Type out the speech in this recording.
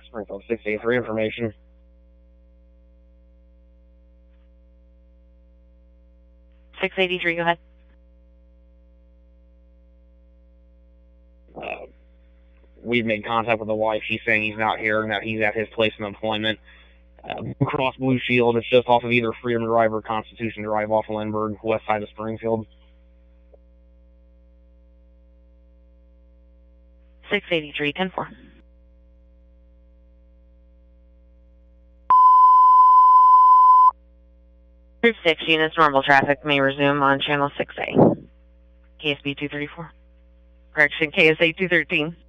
Springfield 683 information. .683, go ahead. We've made contact with the wife. She's saying he's not here and that he's at his place of employment. Across Blue Shield, it's just off of either Freedom Drive or Constitution Drive off of Lindbergh, west side of Springfield. 683, 10-4. Group 6 units, normal traffic may resume on channel 6A. KSB 234. Correction, KSA 213.